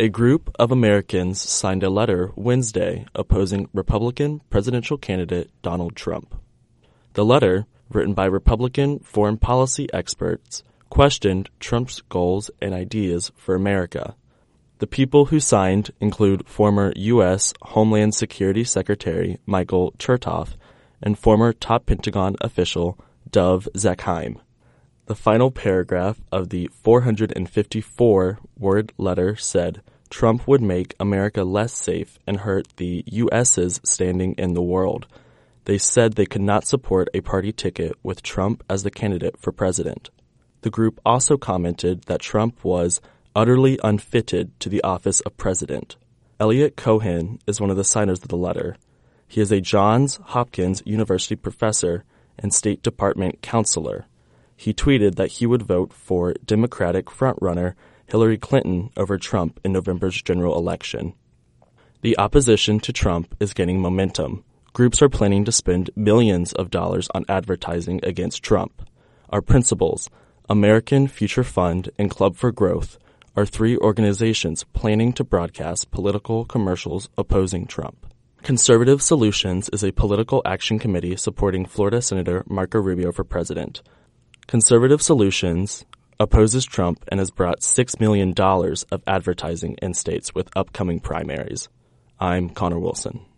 A group of Americans signed a letter Wednesday opposing Republican presidential candidate Donald Trump. The letter, written by Republican foreign policy experts, questioned Trump's goals and ideas for America. The people who signed include former U.S. Homeland Security Secretary Michael Chertoff and former top Pentagon official Dov Zakheim. The final paragraph of the 454-word letter said Trump would make America less safe and hurt the U.S.'s standing in the world. They said they could not support a party ticket with Trump as the candidate for president. The group also commented that Trump was utterly unfitted to the office of president. Elliot Cohen is one of the signers of the letter. He is a Johns Hopkins University professor and State Department counselor. He tweeted that he would vote for Democratic frontrunner Hillary Clinton over Trump in November's general election. The opposition to Trump is gaining momentum. Groups are planning to spend millions of dollars on advertising against Trump. Our principals, American Future Fund and Club for Growth, are three organizations planning to broadcast political commercials opposing Trump. Conservative Solutions is a political action committee supporting Florida Senator Marco Rubio for president. Conservative Solutions opposes Trump and has brought $6 million of advertising in states with upcoming primaries. I'm Connor Wilson.